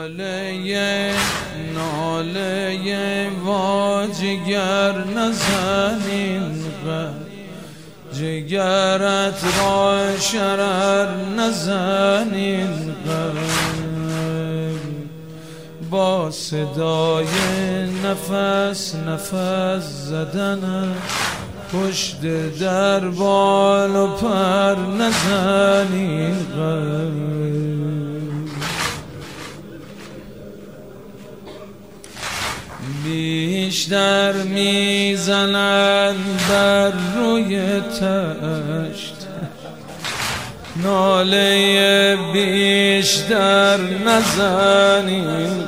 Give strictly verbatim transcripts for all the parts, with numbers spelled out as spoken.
ناله ناله وا جگر نزنین جگرت را شرر نزنین با صدای نفس نفس زدن پشت در بال و پر نزنین بیشتر میزنند بر روی تشت ناله بیشتر نزنین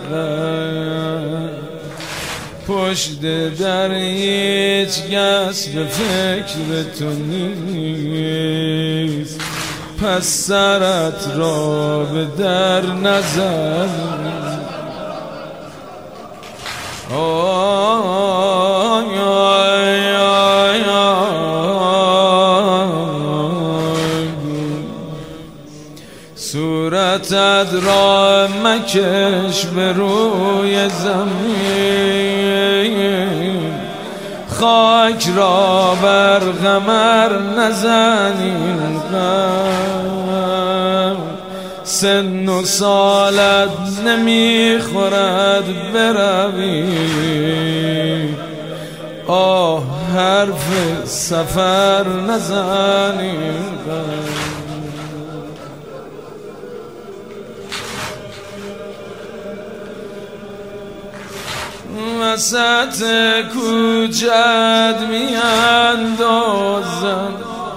پشت در هیچ کس به فکر تو نیست پس سرت را به در نزن آی آی آی آی صورتت را مکش به روی زمین خاک را بر قمر نزنین سن و سالت نمیخورد بروی آه حرف سفر نزنین وسط کوچت میاندازم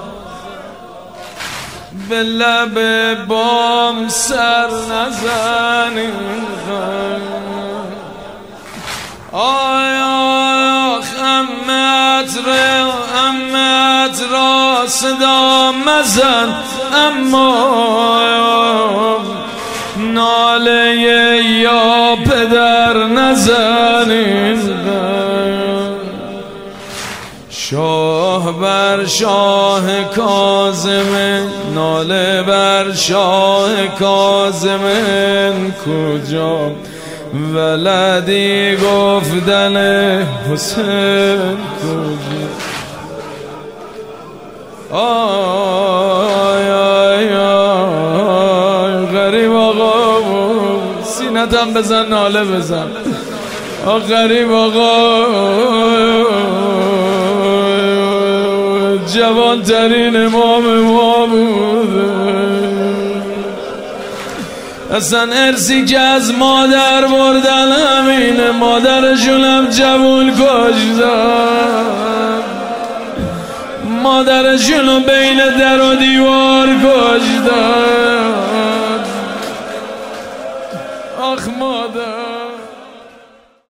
به لب بام سر نزنین آی آخ امت را امت را صدا مزن اما ناله یا پدر نزنین شاه بر شاه کاظم ناله بر شاه کاظم کجا ولدی گفتن حسین کجا آی آی آی غریب آقا سینتم بزن ناله بزن آ غریب آقا جوان ترین امام ما بود اصلا ارسی که از مادر بردن همینه مادرشونم جوون کشتن مادرشونو بین در و دیوار کشتن آخ ما